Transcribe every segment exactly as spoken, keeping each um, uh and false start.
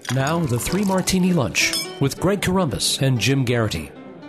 Now, the Three Martini Lunch with Greg Corombos and Jim Garrity.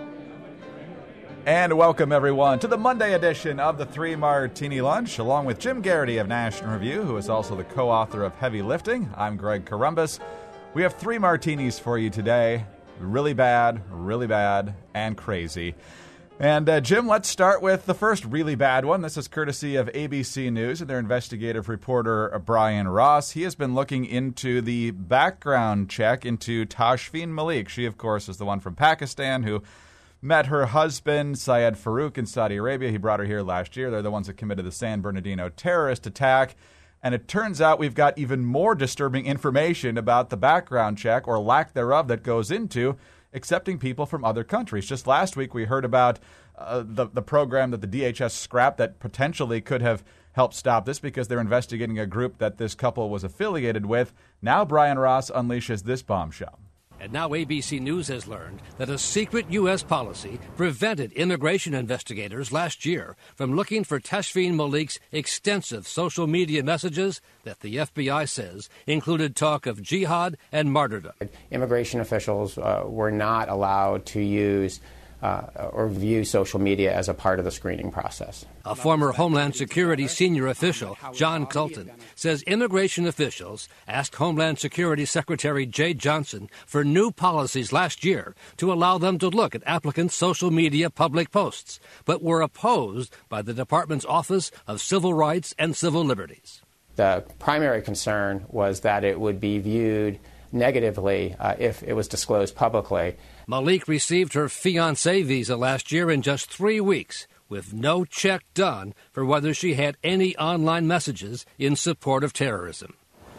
And welcome, everyone, to the Monday edition of the Three Martini Lunch, along with Jim Garrity of National Review, who is also the co-author of Heavy Lifting. I'm Greg Corombos. We have three martinis for you today. Really bad, really bad, and crazy. And, uh, Jim, let's start with the first really bad one. This is courtesy of A B C News and their investigative reporter, Brian Ross. He has been looking into the background check into Tashfeen Malik. She, of course, is the one from Pakistan who met her husband, Syed Farouk, in Saudi Arabia. He brought her here last year. They're the ones that committed the San Bernardino terrorist attack. And it turns out we've got even more disturbing information about the background check, or lack thereof, that goes into accepting people from other countries. Just last week, we heard about uh, the, the program that the D H S scrapped that potentially could have helped stop this because they're investigating a group that this couple was affiliated with. Now Brian Ross unleashes this bombshell. And now A B C News has learned that a secret U S policy prevented immigration investigators last year from looking for Tashfeen Malik's extensive social media messages that the F B I says included talk of jihad and martyrdom. Immigration officials uh, were not allowed to use Uh, or view social media as a part of the screening process. A former Homeland Security senior official, John Colton, says immigration officials asked Homeland Security Secretary Jay Johnson for new policies last year to allow them to look at applicants' social media public posts, but were opposed by the department's Office of Civil Rights and Civil Liberties. The primary concern was that it would be viewed negatively uh, if it was disclosed publicly. Malik received her fiancé visa last year in just three weeks, with no check done for whether she had any online messages in support of terrorism.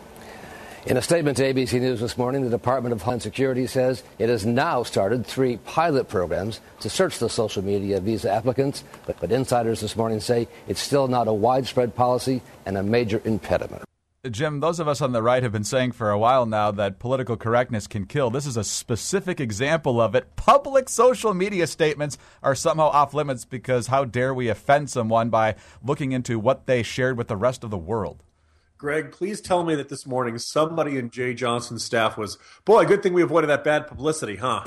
In a statement to A B C News this morning, the Department of Homeland Security says it has now started three pilot programs to search the social media visa applicants, but, but insiders this morning say it's still not a widespread policy and a major impediment. Jim, those of us on the right have been saying for a while now that political correctness can kill. This is a specific example of it. Public social media statements are somehow off limits because how dare we offend someone by looking into what they shared with the rest of the world? Greg, please tell me that this morning somebody in Jay Johnson's staff was, boy, good thing we avoided that bad publicity, huh?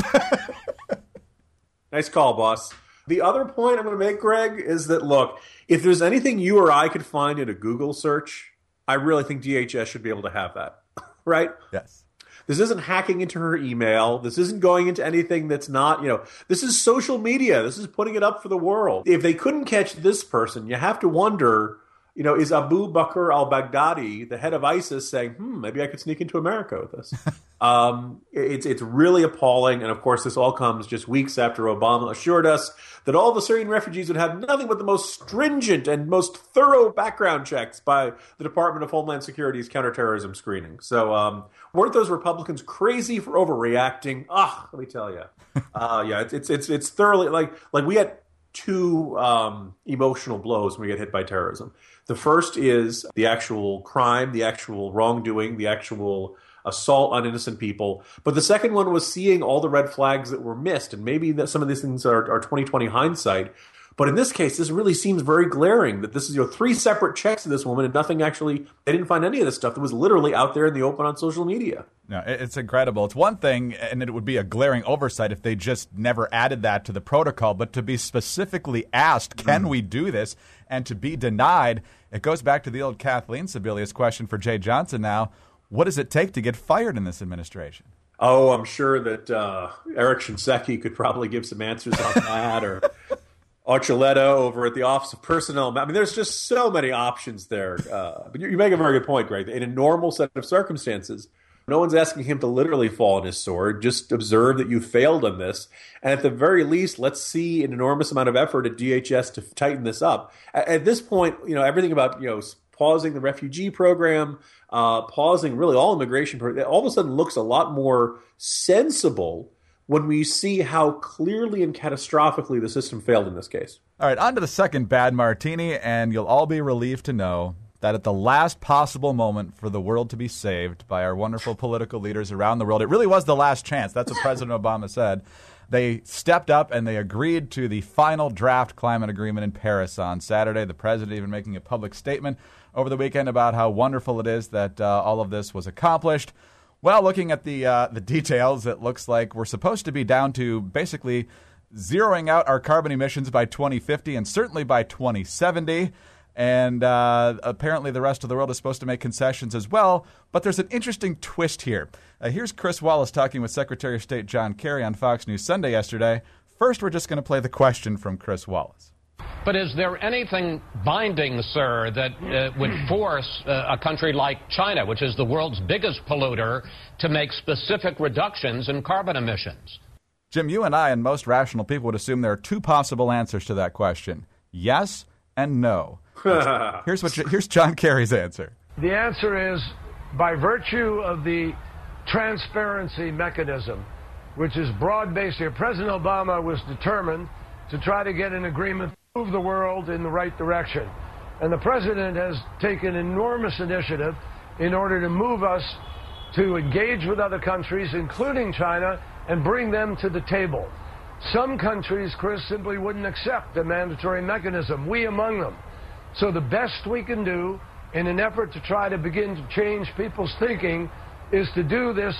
Nice call, boss. The other point I'm going to make, Greg, is that, look, if there's anything you or I could find in a Google search, I really think D H S should be able to have that, right? Yes. This isn't hacking into her email. This isn't going into anything that's not, you know, this is social media. This is putting it up for the world. If they couldn't catch this person, you have to wonder, you know, is Abu Bakr al-Baghdadi, the head of ISIS, saying, hmm, maybe I could sneak into America with this? um, it's it's really appalling. And, of course, this all comes just weeks after Obama assured us that all the Syrian refugees would have nothing but the most stringent and most thorough background checks by the Department of Homeland Security's counterterrorism screening. So um, weren't those Republicans crazy for overreacting? Ah, let me tell you. Uh, yeah, it's, it's it's it's thoroughly like like we had two um, emotional blows when we get hit by terrorism. The first is the actual crime, the actual wrongdoing, the actual assault on innocent people. But the second one was seeing all the red flags that were missed. And maybe that some of these things are, are twenty twenty hindsight. But in this case, this really seems very glaring that this is, you know, three separate checks of this woman and nothing actually, they didn't find any of this stuff that was literally out there in the open on social media. No, it's incredible. It's one thing, and it would be a glaring oversight if they just never added that to the protocol, but to be specifically asked, can mm. we do this, and to be denied, it goes back to the old Kathleen Sebelius question for Jay Johnson now. What does it take to get fired in this administration? Oh, I'm sure that uh, Eric Shinseki could probably give some answers on that, or Archuleta over at the Office of Personnel. I mean, there's just so many options there. Uh, but you, you make a very good point, Greg. In a normal set of circumstances, no one's asking him to literally fall on his sword. Just observe that you failed on this. And at the very least, let's see an enormous amount of effort at D H S to tighten this up. At, at this point, you know, everything about, you know, pausing the refugee program, uh, pausing really all immigration, all of a sudden looks a lot more sensible when we see how clearly and catastrophically the system failed in this case. All right, on to the second bad martini, and you'll all be relieved to know that at the last possible moment for the world to be saved by our wonderful political leaders around the world, it really was the last chance. That's what President Obama said. They stepped up and they agreed to the final draft climate agreement in Paris on Saturday. The president even making a public statement over the weekend about how wonderful it is that uh, all of this was accomplished. Well, looking at the uh, the details, it looks like we're supposed to be down to basically zeroing out our carbon emissions by twenty fifty and certainly by twenty seventy. And uh, apparently the rest of the world is supposed to make concessions as well. But there's an interesting twist here. Uh, here's Chris Wallace talking with Secretary of State John Kerry on Fox News Sunday yesterday. First, we're just going to play the question from Chris Wallace. But is there anything binding, sir, that uh, would force uh, a country like China, which is the world's biggest polluter, to make specific reductions in carbon emissions? Jim, you and I and most rational people would assume there are two possible answers to that question. Yes and no. Here's what here's John Kerry's answer. The answer is by virtue of the transparency mechanism, which is broad-based here. President Obama was determined to try to get an agreement to move the world in the right direction. And the president has taken enormous initiative in order to move us to engage with other countries, including China, and bring them to the table. Some countries, Chris, simply wouldn't accept the mandatory mechanism, we among them. So the best we can do in an effort to try to begin to change people's thinking is to do this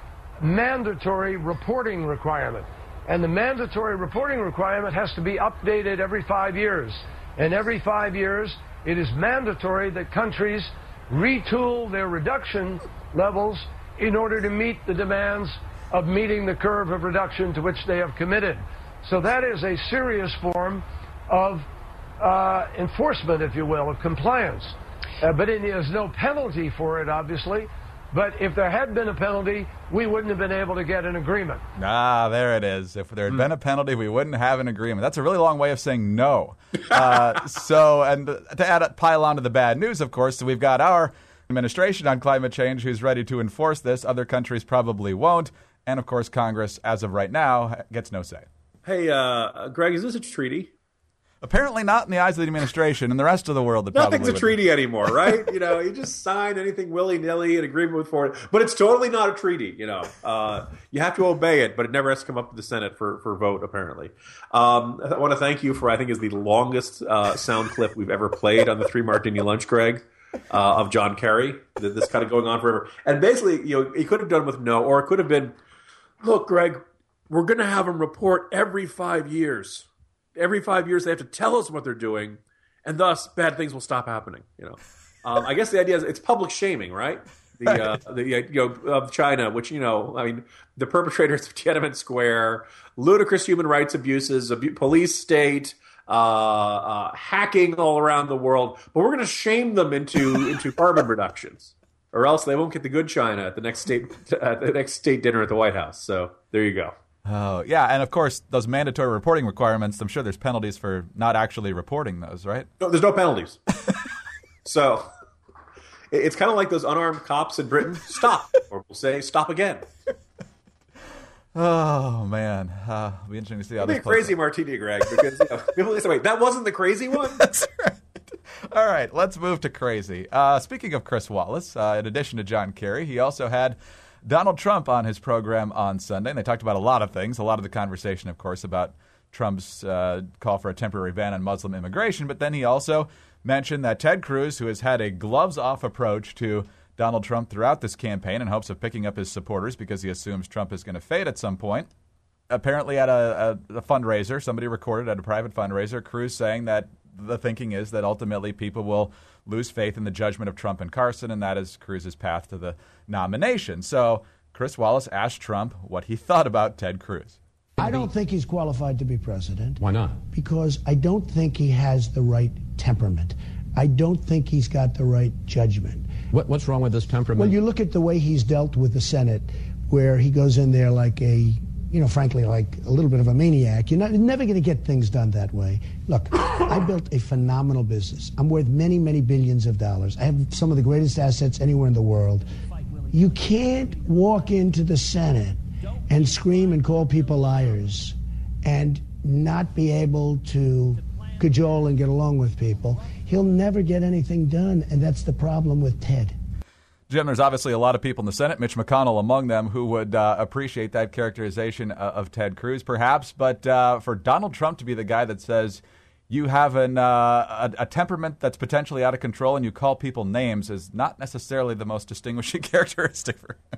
mandatory reporting requirement. And the mandatory reporting requirement has to be updated every five years. And every five years, it is mandatory that countries retool their reduction levels in order to meet the demands of meeting the curve of reduction to which they have committed. So that is a serious form of uh, enforcement, if you will, of compliance. Uh, but it, there's no penalty for it, obviously. But if there had been a penalty, we wouldn't have been able to get an agreement. Ah, there it is. If there had mm. been a penalty, we wouldn't have an agreement. That's a really long way of saying no. Uh, so, and to add pile on to the bad news, of course, so we've got our administration on climate change who's ready to enforce this. Other countries probably won't. And, of course, Congress, as of right now, gets no say. Hey, uh, Greg, is this a treaty? Apparently not in the eyes of the administration and the rest of the world. That Nothing's a would. treaty anymore, right? You know, you just sign anything willy-nilly, an agreement with foreign, but it's totally not a treaty, you know. Uh, you have to obey it, but it never has to come up to the Senate for, for vote, apparently. Um, I want to thank you for, I think, is the longest uh, sound clip we've ever played on the Three Martini Lunch, Greg, uh, of John Kerry. This kind of going on forever. And basically, you know, he could have done with no, or it could have been, look, Greg, we're going to have them report every five years. Every five years, they have to tell us what they're doing, and thus bad things will stop happening. You know, um, I guess the idea is it's public shaming, right? The uh, the you know of China, which you know, I mean, the perpetrators of Tiananmen Square, ludicrous human rights abuses, abu- police state, uh, uh, hacking all around the world. But we're going to shame them into into carbon reductions, or else they won't get the good China at the next state at the next state dinner at the White House. So there you go. Oh, yeah. And, of course, those mandatory reporting requirements, I'm sure there's penalties for not actually reporting those, right? No, there's no penalties. So it's kind of like those unarmed cops in Britain. Stop. Or we'll say stop again. Oh, man. Uh, it'll be interesting to see how It'll this be a crazy out. martini, Greg, because you know, people say, wait, that wasn't the crazy one? That's right. All right, let's move to crazy. Uh, speaking of Chris Wallace, uh, in addition to John Kerry, he also had Donald Trump on his program on Sunday, and they talked about a lot of things. A lot of the conversation, of course, about Trump's uh, call for a temporary ban on Muslim immigration. But then he also mentioned that Ted Cruz, who has had a gloves-off approach to Donald Trump throughout this campaign in hopes of picking up his supporters because he assumes Trump is going to fade at some point, apparently at a, a, a fundraiser, somebody recorded at a private fundraiser, Cruz saying that the thinking is that ultimately people will lose faith in the judgment of Trump and Carson, and that is Cruz's path to the nomination. So Chris Wallace asked Trump what he thought about Ted Cruz. I don't think he's qualified to be president. Why not? Because I don't think he has the right temperament. I don't think he's got the right judgment. What, what's wrong with this temperament? Well, you look at the way he's dealt with the Senate, where he goes in there like a, you know, frankly, like a little bit of a maniac. You're, not, you're never going to get things done that way. Look, I built a phenomenal business. I'm worth many, many billions of dollars. I have some of the greatest assets anywhere in the world. You can't walk into the Senate and scream and call people liars and not be able to cajole and get along with people. He'll never get anything done, and that's the problem with Ted. Jim, there's obviously a lot of people in the Senate, Mitch McConnell among them, who would uh, appreciate that characterization uh, of Ted Cruz, perhaps. But uh, for Donald Trump to be the guy that says you have an, uh, a, a temperament that's potentially out of control and you call people names is not necessarily the most distinguishing characteristic for him.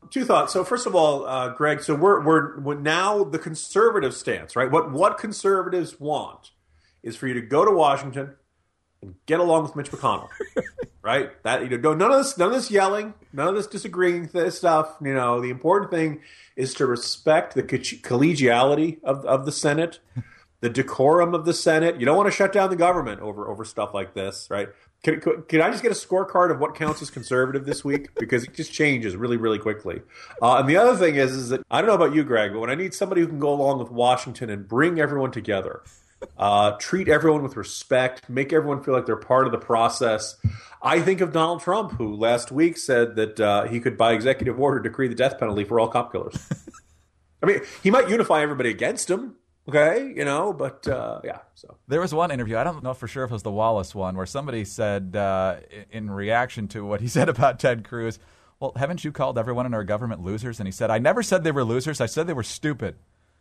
two thoughts. So first of all, uh, Greg, so we're, we're we're now the conservative stance, right? What what conservatives want is for you to go to Washington and get along with Mitch McConnell, right? That you know, none of this, none of this yelling, none of this disagreeing this stuff. You know, the important thing is to respect the collegiality of of the Senate, the decorum of the Senate. You don't want to shut down the government over over stuff like this, right? Can, can I just get a scorecard of what counts as conservative this week? Because it just changes really, really quickly. Uh, and the other thing is, is that I don't know about you, Greg, but when I need somebody who can go along with Washington and bring everyone together, uh, treat everyone with respect, make everyone feel like they're part of the process, I think of Donald Trump, who last week said that uh, he could, by executive order, decree the death penalty for all cop killers. I mean, he might unify everybody against him. Okay, you know, but uh, yeah. So there was one interview, I don't know for sure if it was the Wallace one, where somebody said uh, in reaction to what he said about Ted Cruz, well, haven't you called everyone in our government losers? And he said, I never said they were losers. I said they were stupid.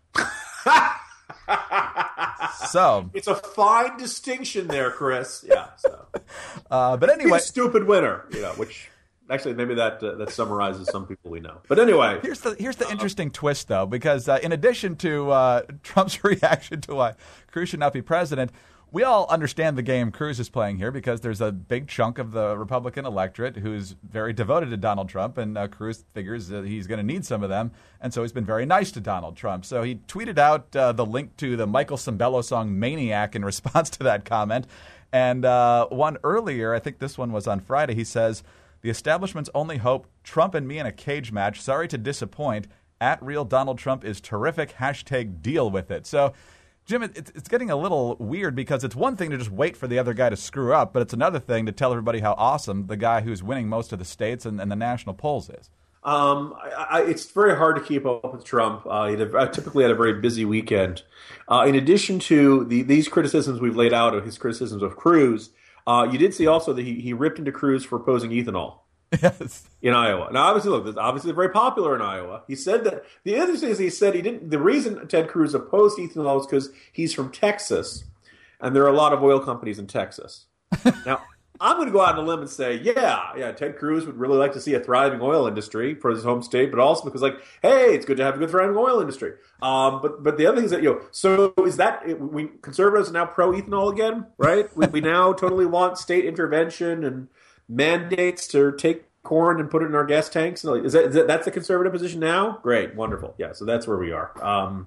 So it's a fine distinction there, Chris. Yeah. So, uh, but anyway, he's a stupid winner, you know, which. Actually, maybe that uh, that summarizes some people we know. But anyway. Here's the here's the uh, interesting twist, though, because uh, in addition to uh, Trump's reaction to why Cruz should not be president, we all understand the game Cruz is playing here because there's a big chunk of the Republican electorate who's very devoted to Donald Trump, and uh, Cruz figures that he's going to need some of them, and so he's been very nice to Donald Trump. So he tweeted out uh, the link to the Michael Sembello song Maniac in response to that comment. And uh, one earlier, I think this one was on Friday, he says, the establishment's only hope, Trump and me in a cage match. Sorry to disappoint. At real Donald Trump is terrific. Hashtag deal with it. So, Jim, it, it's getting a little weird because it's one thing to just wait for the other guy to screw up, but it's another thing to tell everybody how awesome the guy who's winning most of the states and, and the national polls is. Um, I, I, it's very hard to keep up with Trump. Uh, he had a, typically had a very busy weekend. Uh, in addition to the, these criticisms we've laid out of his criticisms of Cruz, Uh, you did see also that he, he ripped into Cruz for opposing ethanol yes. in Iowa. Now, obviously, look, obviously very popular in Iowa. He said that the other thing is he said he didn't. The reason Ted Cruz opposed ethanol is because he's from Texas, and there are a lot of oil companies in Texas. Now, I'm going to go out on a limb and say, yeah, yeah, Ted Cruz would really like to see a thriving oil industry for his home state, but also because, like, hey, it's good to have a good thriving oil industry. Um, but but the other thing is that, you know, so is that we conservatives are now pro ethanol again, right? we, we now totally want state intervention and mandates to take corn and put it in our gas tanks. Is that, is that that's the conservative position now? Great, wonderful, yeah. So that's where we are. Um,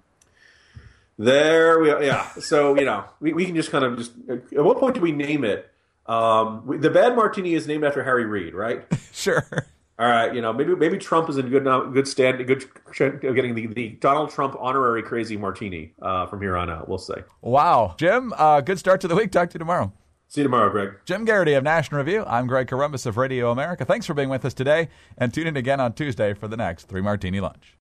there we are. Yeah. So you know, we we can just kind of just. At what point do we name it? Um, the Bad Martini is named after Harry Reid, right? Sure. All right, you know, maybe maybe Trump is in good good stand, good getting the, the Donald Trump honorary crazy martini uh, from here on out. We'll see. Wow, Jim, uh, good start to the week. Talk to you tomorrow. See you tomorrow, Greg. Jim Garrity of National Review. I'm Greg Corombos of Radio America. Thanks for being with us today, and tune in again on Tuesday for the next Three Martini Lunch.